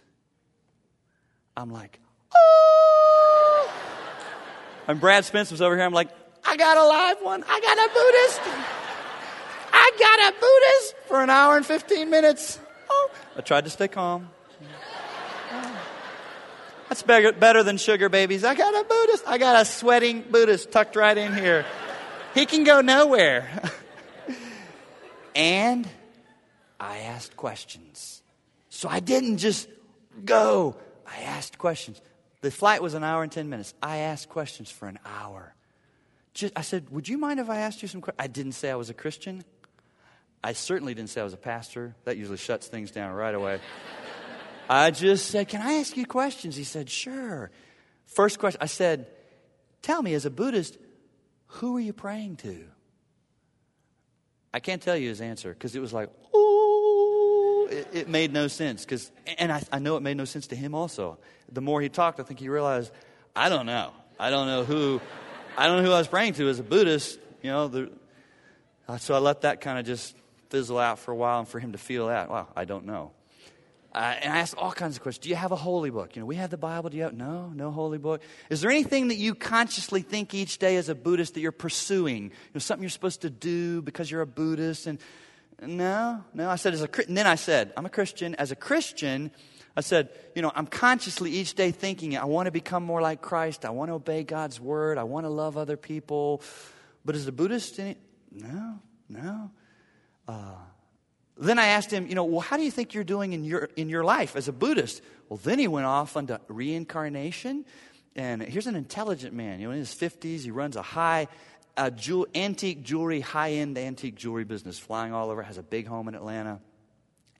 I'm like, oh! And Brad Spence was over here. I'm like, I got a live one. I got a Buddhist. I got a Buddhist for an hour and fifteen minutes. Oh. I tried to stay calm. Oh. That's better, better than sugar babies. I got a Buddhist. I got a sweating Buddhist tucked right in here. He can go nowhere. And I asked questions. So I didn't just go. I asked questions. The flight was an hour and ten minutes. I asked questions for an hour. Just, I said, would you mind if I asked you some questions? I didn't say I was a Christian. I certainly didn't say I was a pastor. That usually shuts things down right away. I just said, can I ask you questions? He said, sure. First question, I said, tell me, as a Buddhist, who are you praying to? I can't tell you his answer because it was like, ooh, it, it made no sense. Cause, and I, I know it made no sense to him also. The more he talked, I think he realized, I don't know. I don't know who, I don't know who I was praying to as a Buddhist. You know, the, so I let that kind of just fizzle out for a while, and for him to feel that, wow, I don't know. Uh, and I asked all kinds of questions. Do you have a holy book? You know, we have the Bible. Do you have? No, no holy book. Is there anything that you consciously think each day as a Buddhist that you're pursuing? You know, something you're supposed to do because you're a Buddhist? And no, no. I said, as a and then I said, I'm a Christian. As a Christian, I said, you know, I'm consciously each day thinking, I want to become more like Christ. I want to obey God's word. I want to love other people. But as a Buddhist, any, no, no. Uh, then I asked him, you know, well, how do you think you're doing in your in your life as a Buddhist? Well, then he went off onto reincarnation. And here's an intelligent man, you know, in his fifties. He runs a high uh, jewel, antique jewelry, high-end antique jewelry business, flying all over, has a big home in Atlanta.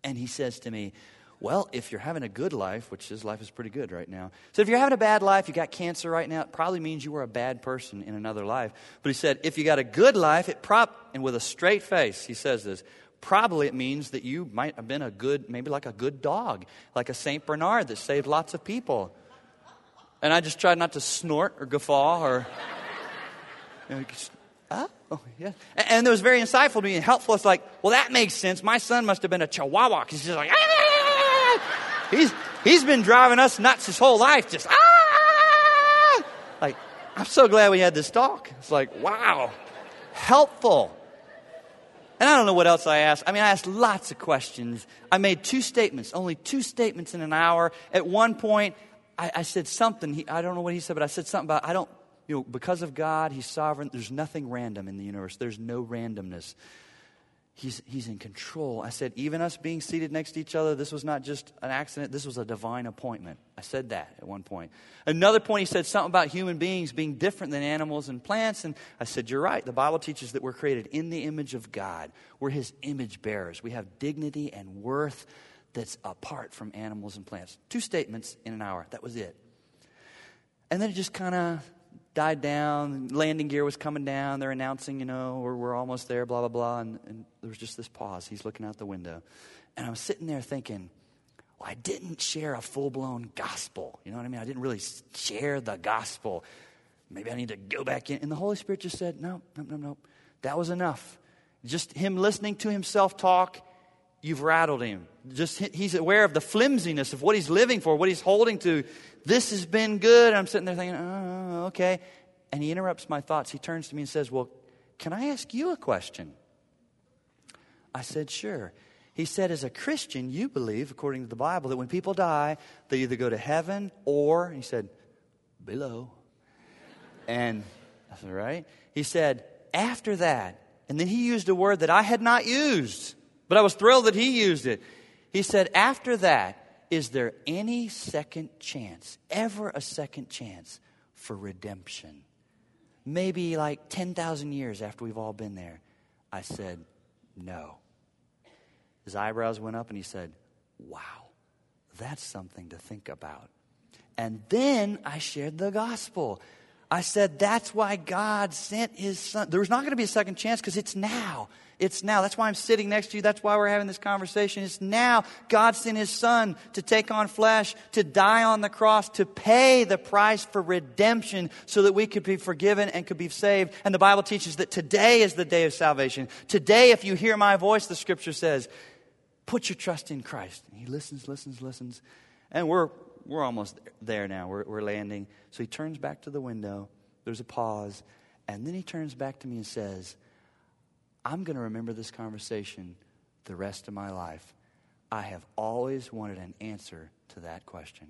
And he says to me, well, if you're having a good life, which his life is pretty good right now. So if you're having a bad life, you got cancer right now, it probably means you were a bad person in another life. But he said, if you got a good life, it prob and with a straight face, he says this, probably it means that you might have been a good, maybe like a good dog, like a Saint Bernard that saved lots of people. And I just tried not to snort or guffaw or, you know, just, oh, oh, yeah. And, and it was very insightful to me and helpful. It's like, well, that makes sense. My son must have been a Chihuahua. He's just like, ah! He's he's been driving us nuts his whole life. Just ah! Like, I'm so glad we had this talk. It's like, wow, helpful. And I don't know what else I asked. I mean, I asked lots of questions. I made two statements, only two statements in an hour. At one point, I, I said something. He, I don't know what he said, but I said something about I don't. You know, because of God, He's sovereign. There's nothing random in the universe. There's no randomness. He's, he's in control. I said, even us being seated next to each other, this was not just an accident. This was a divine appointment. I said that at one point. Another point, he said something about human beings being different than animals and plants. And I said, you're right. The Bible teaches that we're created in the image of God. We're His image bearers. We have dignity and worth that's apart from animals and plants. Two statements in an hour. That was it. And then it just kind of died down. Landing gear was coming down. They're announcing, you know, we're, we're almost there, blah, blah, blah. And, and there was just this pause. He's looking out the window. And I was sitting there thinking, well, I didn't share a full-blown gospel. You know what I mean? I didn't really share the gospel. Maybe I need to go back in. And the Holy Spirit just said, no, no, no, no. That was enough. Just him listening to himself talk, you've rattled him. Just he's aware of the flimsiness of what he's living for, what he's holding to. This has been good. And I'm sitting there thinking, oh, okay. And he interrupts my thoughts. He turns to me and says, well, can I ask you a question? I said, sure. He said, as a Christian, you believe, according to the Bible, that when people die, they either go to heaven or, he said, below. And I said, right? He said, after that, and then he used a word that I had not used, but I was thrilled that he used it. He said, after that, is there any second chance, ever a second chance for redemption? Maybe like ten thousand years after we've all been there. I said, no. His eyebrows went up and he said, wow, that's something to think about. And then I shared the gospel. I said, that's why God sent His Son. There's not going to be a second chance because it's now. It's now. That's why I'm sitting next to you. That's why we're having this conversation. It's now. God sent His Son to take on flesh, to die on the cross, to pay the price for redemption so that we could be forgiven and could be saved. And the Bible teaches that today is the day of salvation. Today, if you hear my voice, the Scripture says, put your trust in Christ. And he listens, listens, listens. And we're we're almost there now. We're, we're landing. So he turns back to the window. There's a pause. And then he turns back to me and says, I'm going to remember this conversation the rest of my life. I have always wanted an answer to that question.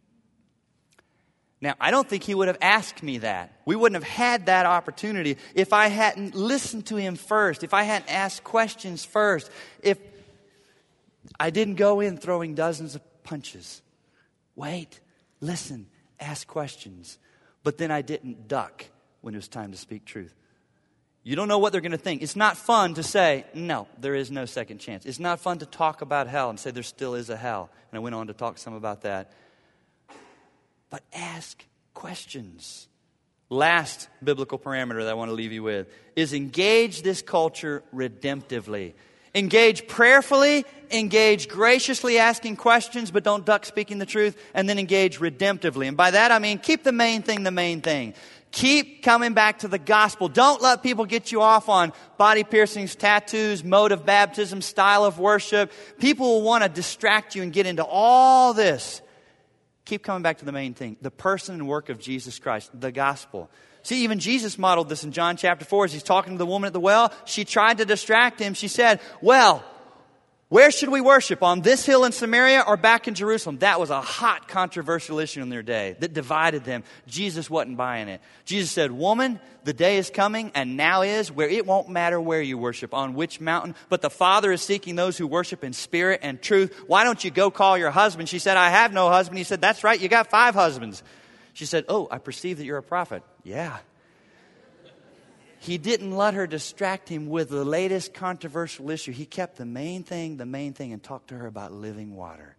Now, I don't think he would have asked me that. We wouldn't have had that opportunity if I hadn't listened to him first, if I hadn't asked questions first, if I didn't go in throwing dozens of punches. Wait, listen, ask questions. But then I didn't duck when it was time to speak truth. You don't know what they're going to think. It's not fun to say, no, there is no second chance. It's not fun to talk about hell and say there still is a hell. And I went on to talk some about that. But ask questions. Last biblical parameter that I want to leave you with is engage this culture redemptively. Engage prayerfully, engage graciously asking questions, but don't duck speaking the truth, and then engage redemptively. And by that I mean keep the main thing the main thing. Keep coming back to the gospel. Don't let people get you off on body piercings, tattoos, mode of baptism, style of worship. People will want to distract you and get into all this. Keep coming back to the main thing, the person and work of Jesus Christ, the gospel. See, even Jesus modeled this in John chapter four as he's talking to the woman at the well. She tried to distract him. She said, well, where should we worship? On this hill in Samaria or back in Jerusalem? That was a hot, controversial issue in their day that divided them. Jesus wasn't buying it. Jesus said, woman, the day is coming and now is where it won't matter where you worship, on which mountain, but the Father is seeking those who worship in spirit and truth. Why don't you go call your husband? She said, I have no husband. He said, that's right, you got five husbands. She said, oh, I perceive that you're a prophet. Yeah. he didn't let her distract him with the latest controversial issue. He kept the main thing, the main thing, and talked to her about living water.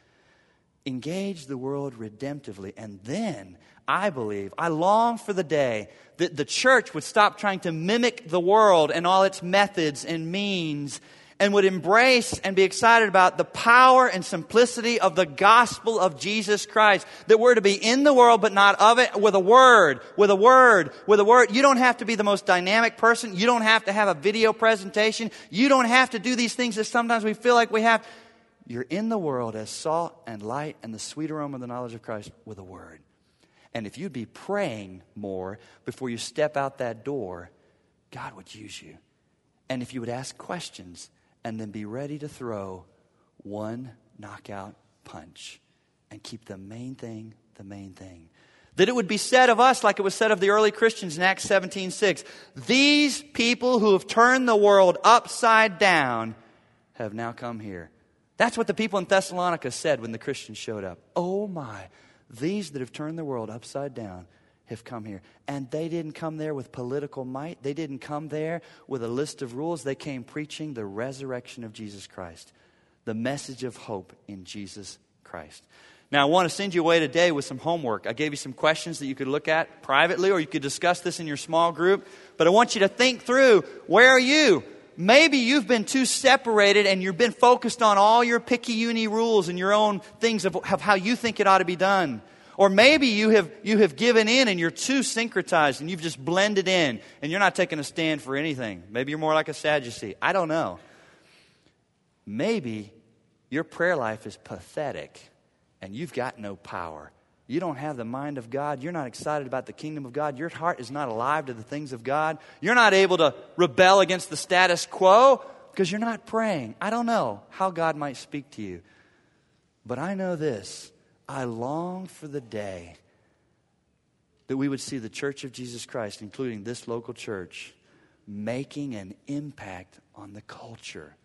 Engage the world redemptively. And then, I believe, I long for the day that the church would stop trying to mimic the world and all its methods and means, and would embrace and be excited about the power and simplicity of the gospel of Jesus Christ. That we're to be in the world but not of it, with a word, with a word, with a word. You don't have to be the most dynamic person. You don't have to have a video presentation. You don't have to do these things that sometimes we feel like we have. You're in the world as salt and light and the sweet aroma of the knowledge of Christ with a word. And if you'd be praying more before you step out that door, God would use you. And if you would ask questions and then be ready to throw one knockout punch and keep the main thing the main thing. That it would be said of us like it was said of the early Christians in Acts seventeen six. These people who have turned the world upside down have now come here. That's what the people in Thessalonica said when the Christians showed up. Oh my, these that have turned the world upside down have come here. And they didn't come there with political might. They didn't come there with a list of rules. They came preaching the resurrection of Jesus Christ. The message of hope in Jesus Christ. Now, I want to send you away today with some homework. I gave you some questions that you could look at privately, or you could discuss this in your small group. But I want you to think through, where are you? Maybe you've been too separated and you've been focused on all your picayune rules and your own things of, of how you think it ought to be done. Or maybe you have you have given in and you're too syncretized and you've just blended in and you're not taking a stand for anything. Maybe you're more like a Sadducee. I don't know. Maybe your prayer life is pathetic and you've got no power. You don't have the mind of God. You're not excited about the kingdom of God. Your heart is not alive to the things of God. You're not able to rebel against the status quo because you're not praying. I don't know how God might speak to you. But I know this. I long for the day that we would see the Church of Jesus Christ, including this local church, making an impact on the culture.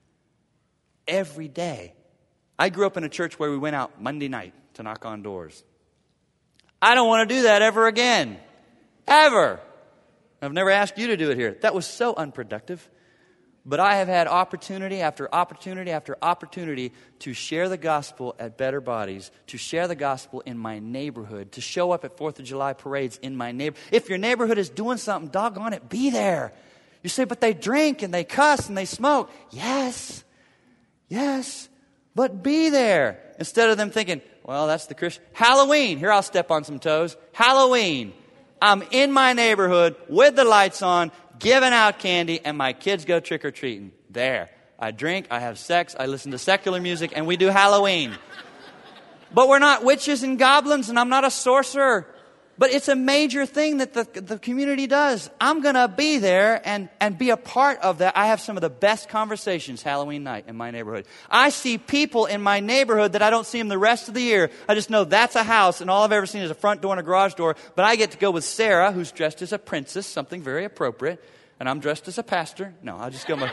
Every day. I grew up in a church where we went out Monday night to knock on doors. I don't want to do that ever again. Ever. I've never asked you to do it here. That was so unproductive. But I have had opportunity after opportunity after opportunity to share the gospel at Better Bodies, to share the gospel in my neighborhood, to show up at fourth of July parades in my neighborhood. If your neighborhood is doing something, doggone it, be there. You say, but they drink and they cuss and they smoke. Yes. Yes. But be there. Instead of them thinking, well, that's the Christian. Halloween. Here, I'll step on some toes. Halloween. I'm in my neighborhood with the lights on, giving out candy, and my kids go trick-or-treating. There. I drink, I have sex, I listen to secular music, and we do Halloween. But we're not witches and goblins, and I'm not a sorcerer. But it's a major thing that the, the community does. I'm going to be there and, and be a part of that. I have some of the best conversations Halloween night in my neighborhood. I see people in my neighborhood that I don't see them the rest of the year. I just know that's a house, and all I've ever seen is a front door and a garage door. But I get to go with Sarah, who's dressed as a princess, something very appropriate, and I'm dressed as a pastor. No, I'll just go with...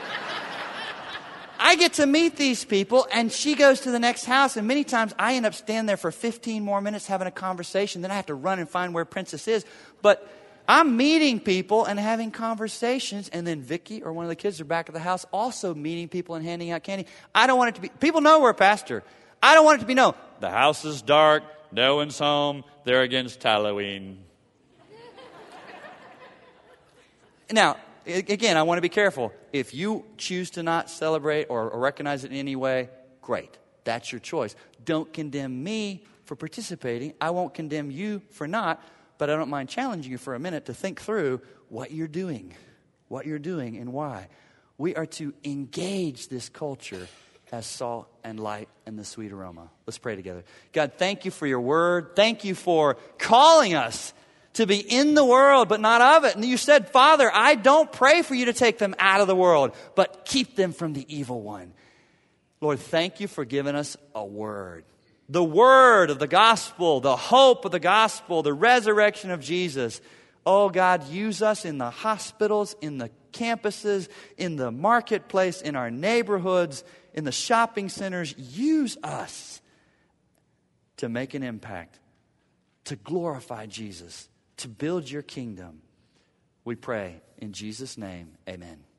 I get to meet these people, and she goes to the next house, and many times I end up standing there for fifteen more minutes having a conversation. Then I have to run and find where Princess is. But I'm meeting people and having conversations, and then Vicky or one of the kids are back at the house also meeting people and handing out candy. I don't want it to be... People know we're a pastor. I don't want it to be known. The house is dark. No one's home. They're against Halloween. Now... Again, I want to be careful. If you choose to not celebrate or, or recognize it in any way, great. That's your choice. Don't condemn me for participating. I won't condemn you for not, but I don't mind challenging you for a minute to think through what you're doing, what you're doing and why. We are to engage this culture as salt and light and the sweet aroma. Let's pray together. God, thank you for your word. Thank you for calling us to be in the world, but not of it. And you said, Father, I don't pray for you to take them out of the world, but keep them from the evil one. Lord, thank you for giving us a word. The word of the gospel, the hope of the gospel, the resurrection of Jesus. Oh, God, use us in the hospitals, in the campuses, in the marketplace, in our neighborhoods, in the shopping centers. Use us to make an impact, to glorify Jesus, to build your kingdom. We pray in Jesus' name, amen.